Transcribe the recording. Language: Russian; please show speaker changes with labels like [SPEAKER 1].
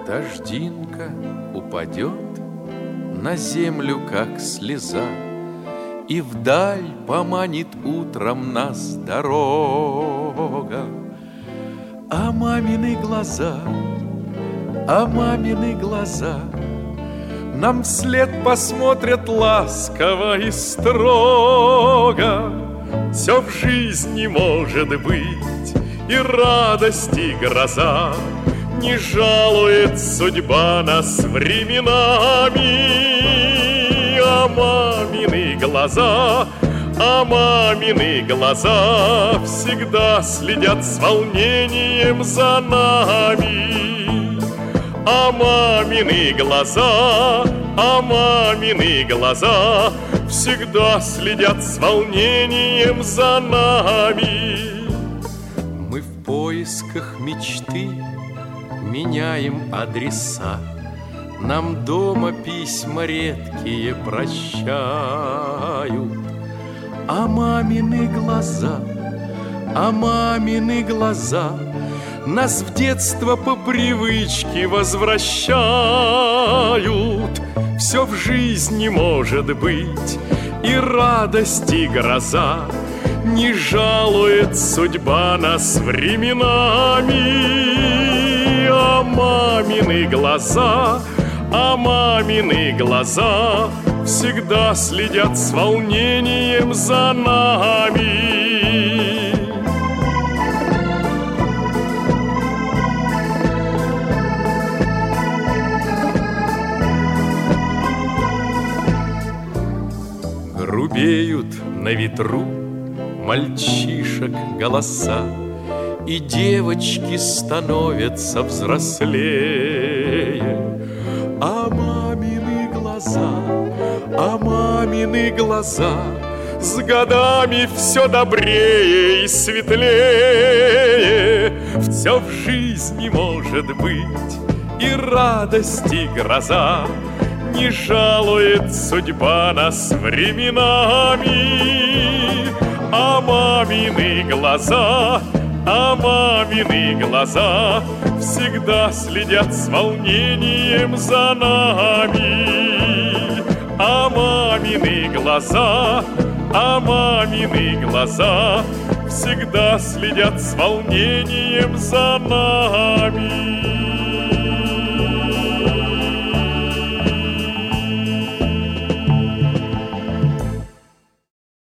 [SPEAKER 1] Дождинка упадет на землю, как слеза, и вдаль поманит утром нас дорога. А мамины глаза, а мамины глаза нам вслед посмотрят ласково и строго. Все в жизни может быть, и радость, и гроза, не жалует судьба нас временами. А мамины глаза, а мамины глаза всегда следят с волнением за нами. А мамины глаза, а мамины глаза всегда следят с волнением за нами. Мы в поисках мечты меняем адреса, нам дома письма редкие прощают. А мамины глаза, а мамины глаза нас в детство по привычке возвращают. Все в жизни может быть, и радость, и гроза, не жалует судьба нас временами. А мамины глаза, а мамины глаза всегда следят с волнением за нами. Грубеют на ветру мальчишек голоса, и девочки становятся взрослее. А мамины глаза, а мамины глаза с годами все добрее и светлее. Все в жизни может быть, и радость, и гроза, не жалует судьба нас временами. А мамины глаза, а мамины глаза всегда следят с волнением за нами. А мамины глаза, а мамины глаза всегда следят с волнением за нами.